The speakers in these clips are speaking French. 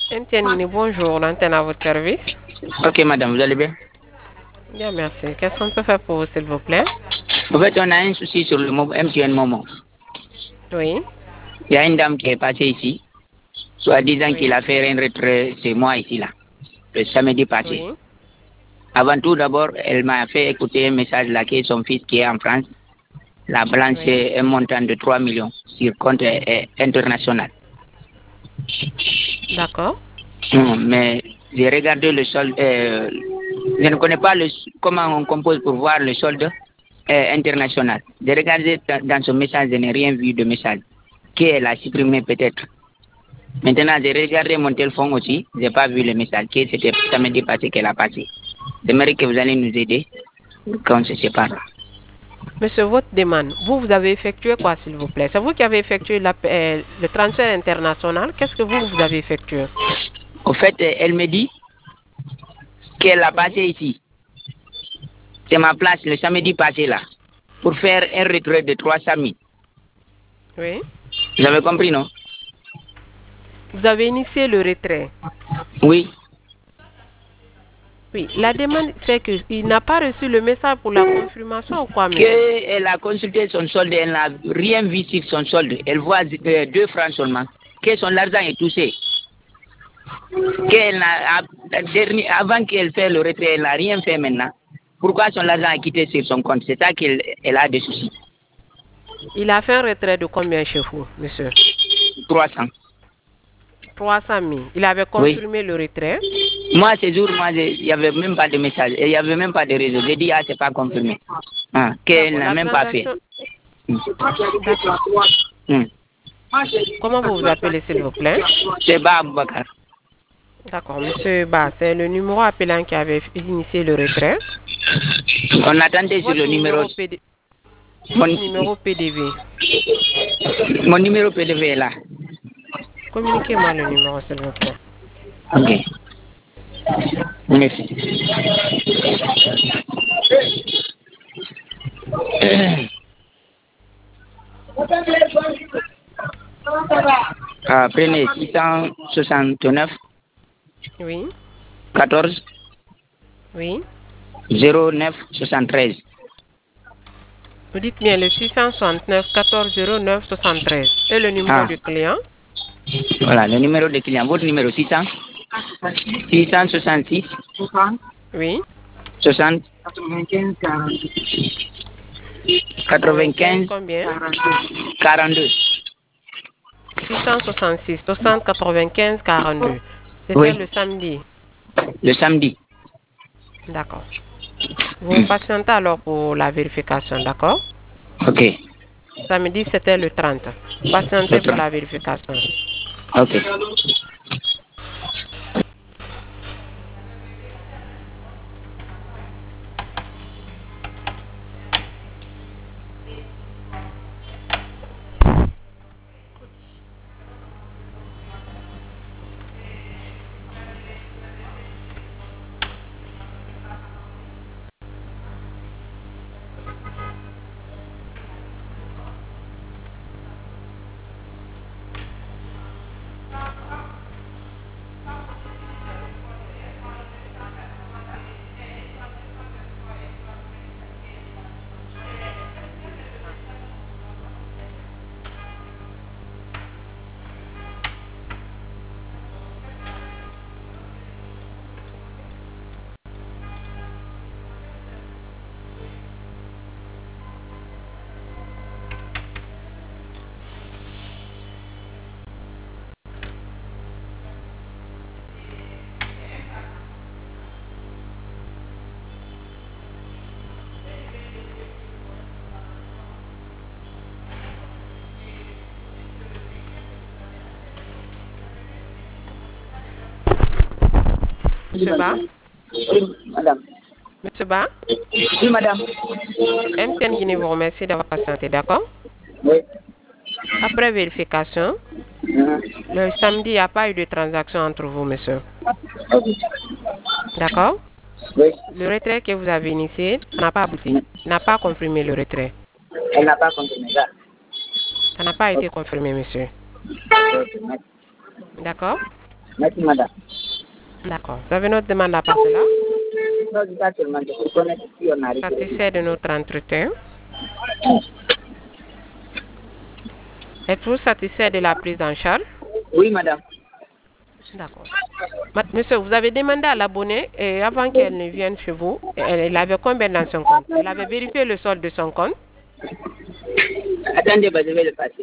Etienne, bonjour, l'antenne à votre service. Ok, madame, vous allez bien? Bien, merci. Qu'est-ce qu'on peut faire pour vous, s'il vous plaît? En fait, on a un souci sur le MTN Momo. Oui, Il y a une dame qui est passée ici, soit disant qu'il oui, a fait un retrait chez moi ici, là, le samedi passé. oui, Avant tout, d'abord, elle m'a fait écouter un message là, qui est son fils qui est en France, la oui, blanchie un montant de 3 millions sur compte international. d'accord. Mais j'ai regardé le solde, je ne connais pas comment on compose pour voir le solde international. J'ai regardé dans son message, je n'ai rien vu de message qu'elle a supprimé peut-être. Maintenant, j'ai regardé mon téléphone aussi, je n'ai pas vu le message que c'était samedi passé qu'elle a passé. J'aimerais que vous allez nous aider quand on se sépare. Monsieur, votre demande, vous avez effectué quoi, s'il vous plaît? C'est vous qui avez effectué le transfert international. Qu'est-ce que vous avez effectué? Au fait, elle me dit qu'elle a Oui, passé ici. C'est ma place le samedi passé là, pour faire un retrait de 300 000. oui. Vous avez compris, non? Vous avez initié le retrait. Oui. Oui, la demande, c'est qu'il n'a pas reçu le message pour la confirmation ou quoi, monsieur? Qu'elle a consulté son solde, elle n'a rien vu sur son solde. Elle voit 2 francs seulement. Que son argent est touché. Avant qu'elle fasse le retrait, elle n'a rien fait maintenant. Pourquoi son argent a quitté sur son compte? C'est ça qu'elle a des soucis. Il a fait un retrait de combien chez vous, monsieur? 300. 300 000. Il avait Oui. confirmé le retrait. Moi, ces jours, il n'y avait même pas de message. Il n'y avait même pas de réseau. J'ai dit, ah, c'est pas confirmé. Qu'elle D'accord, n'a la même pas fait. transaction. D'accord. Hmm. Comment vous vous appelez, s'il vous plaît? C'est Ba Bakar. D'accord, monsieur Ba, c'est le numéro appelant qui avait initié le retrait. On attendait sur Votre le numéro. numéro PD, Mon, votre numéro PDV. mon numéro PDV est là. Communiquez-moi le numéro, s'il vous plaît. Ok. Merci. Prenez 669 Oui, 14 oui. 09 73. Vous dites bien le 669 14 09 73. Et le numéro Ah, du client? voilà, le numéro de client. Votre numéro 600 666 Oui. 60 95 95 combien? 42. 666 60 95 42. C'était Oui, le samedi. le samedi. D'accord. Vous patientez alors pour la vérification, d'accord? Ok, Samedi, c'était le 30. Patientez le pour 30. la vérification. Ok. Monsieur Ba? Oui, madame. Monsieur Ba? Oui, madame. MTN Guinée vous remercie d'avoir patienté, d'accord? Oui. Après vérification, le samedi, il n'y a pas eu de transaction entre vous, monsieur. Ok. D'accord? Oui. Le retrait que vous avez initié n'a pas abouti. N'a pas confirmé le retrait. Elle n'a pas confirmé ça. Ça n'a pas Ok. été confirmé, monsieur. Ok, merci. D'accord? Merci, madame. D'accord. Vous avez notre demande à passer là? Non, je pas seulement pour connaître si on arrive. Satisfait de notre entretien? Êtes-vous satisfait de la prise en charge? Oui, madame. D'accord. Monsieur, vous avez demandé à l'abonné et avant qu'elle ne vienne chez vous, elle avait combien dans son compte? Elle avait vérifié le solde de son compte? Attendez, je vais le passer.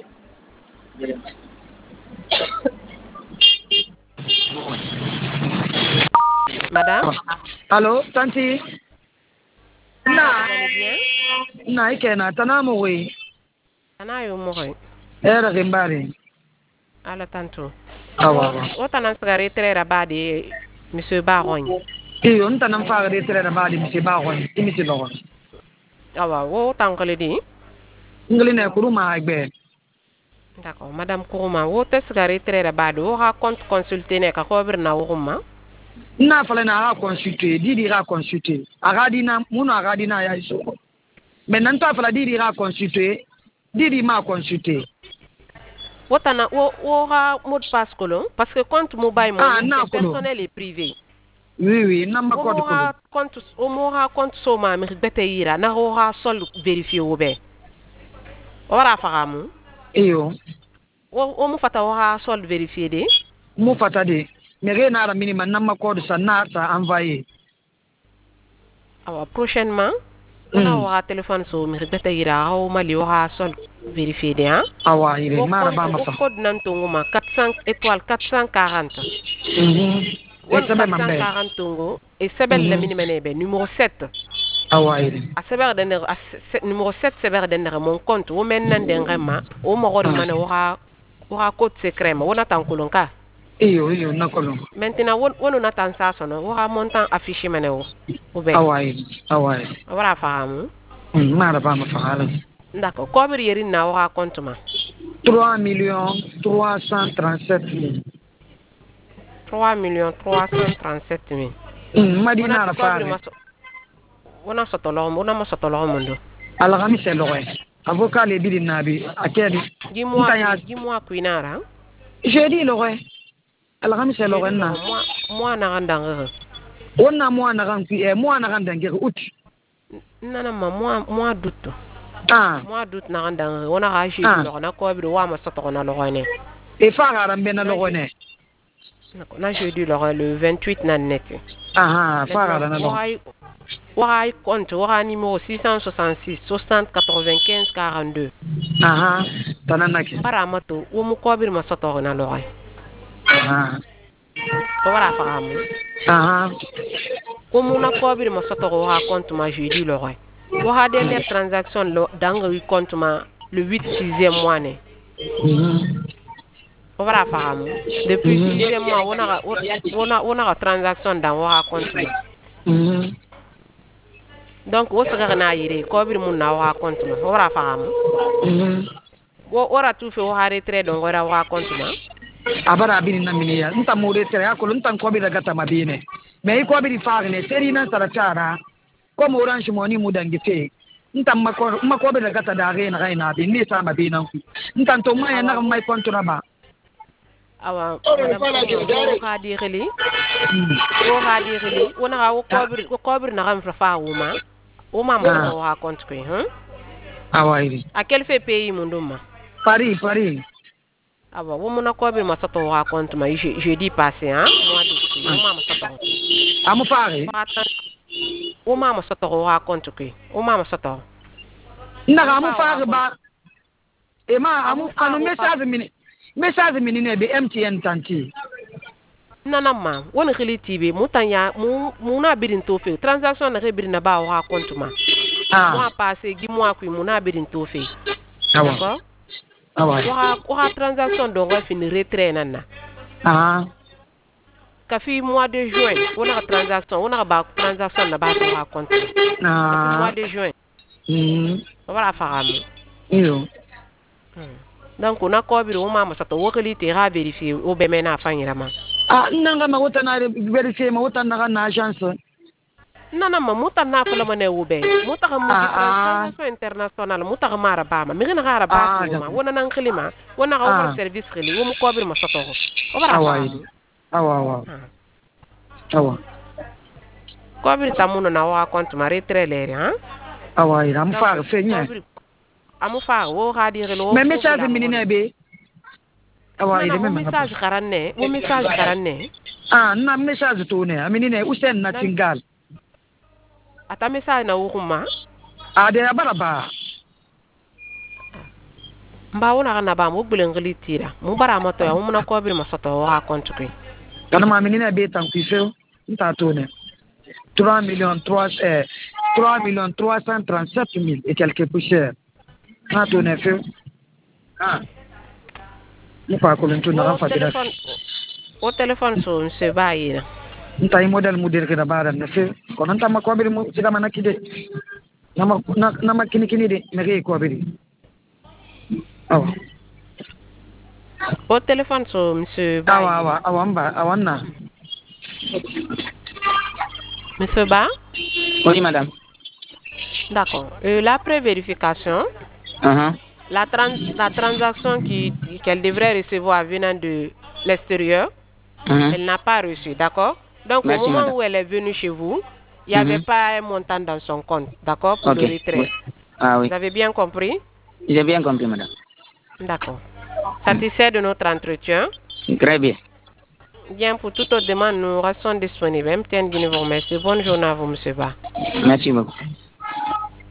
Madame? Allô, tanti? Na, Vous allez bien? na ike na tanamu we. Ana yo mori. Era rimbari. Ala tanto. Awa. O tanan sagare trera badi Monsieur Baron. Iyo, nta nam fa re tere na badi mi se ba ko imi ti lo. Awa, wo tankale di? Ngeli ne kuru ma agbe. D'accord, Madame Kourouma, wo te sagare trera badi wo ha compte consulté ne ka ko bir na wuruma? Na fala na ha consulter, didi ha consulter. Agadi na munu agadi na ya iso. Mais nan ta fala didi ha consulter, didi ma consulter. Wotana wo ha mot de passe colon parce que compte mobile money na c'est personnel et privé. Oui, nan ma code ko. O mo ha compte so ma mi bete yira na ho ha sol vérifier wo be. Ora fagamu. Iyo. O mu fata wo ha sol vérifier de. Mu fata de. Mais rien à la minimum nan ma code ça na ta envoyer. Awa prochainement on aura téléphone so mi bete yira o mali wo ha sol vérifier de hein. Awa ire mara ba ma fa. Code nan tongoma 400 étoile 440. Et ça 440 tongo et sebel le minimum be numéro 7. Awa ire. A seber de numéro 7 seber de mon compte o men nan de ngema o mo gor mane o ha code secret ma wona tan kulonka. Iyo na kolon. Maintenant wono na tan sa sono o ha montant affiché mane o be. Awa ire. Wara faamu. Mara ba ma fa ala. D'accord. Combien yeri na o ha compte ma? 3 337 000. 3 337 000. Madina la fa. Wona sotolo mondo. Alagami se loye. Avocat le bidi nabi akedi. Dis-moi kuinara. Je dis loye. Alagami se loye na. Moi na gandanga. Wonna moi na ganki moi na gandanga ut. Nana ma moi doute. Moi doute na gandanga. Wona ha ji lo na ko bi wa ma soto na lo ne. E fa garan be na lo ne. Na jeudi le 28 na net. Fa garan na lo. Wara compte, wara numéro 666 60 95 42. Tananaki. Paramato, wo mu ko bir ma soto na lo ay. Ko wara faamu. Ko mu na ko bir ma soto wa compte ma jeudi lo ay. Wara dernière transaction lo dans le compte ma le 8 6e mois ne. Ko wara faamu. Depuis 6e mois wona transaction dans wara compte ma. Donc wo saga na yire ko bir mun na wa compte ma ora faamu wo ora tu fe wo ha retrait donc ora wa compte ma abara bin na miniya nta mo retrait akolo nta ko bir gata mabine mais ko bir faagne seri na taratara ko mo orange moni mu dangi fe nta ma ko bir gata da re na bi ni sa mabina nta to ma na mai compte na ba awa madame ko di xeli wona wo ko bir na xam fa wuma o ma mo wa compte ko awairi a quel fait pays munduma Paris awa wo mona ko bir ma soto wa compte ma jeudi passé mois d'août o ma soto amu fare o ma soto wa compte ko o ma soto na amu fare ba e ma amu anu message mini ne be MTN tanti nana ma woni xili tibe mutanya mu na birin to fe transaction na birin na ba wa compte ma mois passé gi mois ku mu na birin to fe d'accord wa transaction do wa fini retrait nana ka fi mois de juin wona transaction wona ba transaction na ba wa compte mois de juin wala faamu iyo donc on a ko biro ma sa to wakali te ha vérifier o be mena fanyira ma nanga ma wota na vérifier ma wota na agence nana ma muta na fala mane o be muta ka mu transaction international muta ka mara ba ma mi na gara ba ma wona nan khilima wona ka over service khili wo mu ko biro ma sa to o bara Awa. Awa. Ko bir tamuno na wa compte ma retreler hein? Awa, il am faire feigner. Amu fa wo ga dire lo. Mais message minine be. Awa, il même message karanne, wo message karanne. Ah, na message to ne, aminine usen na tingal. Ata message na wukuma. Ah, de abaraba. Mba wona kana ba mu bulengli tira. Mu bara mato ya mu na ko bir masoto wa compte ko. Kana ma aminine be tan kifeu, nta to ne. 3 337 000 et quelques poussières. Ah, ton effet. Ah. Nous pas qu'on tourne en fait. Au téléphone so monsieur Bayina. Nta model que d'abord ne fait. Quand on t'a ma quoi mu c'est comme nakide. Nama kini de nage quoi biri. Ah. Au téléphone so monsieur Bayina. Awanna. Monsieur Ba? Oui, madame. D'accord. La pré-vérification, la transaction qu'elle devrait recevoir venant de l'extérieur, elle n'a pas reçu, d'accord? Donc, merci, au moment madame. où elle est venue chez vous, il n'y avait pas un montant dans son compte, d'accord, pour le retrait. Oui. Ah oui. Vous avez bien compris? J'ai bien compris, madame. D'accord. Satisfait de notre entretien? Très bien. Bien, pour toute autre demande, nous restons disponibles. MTN Guinée vous remercie. Bonne journée à vous, monsieur Ba. Merci beaucoup.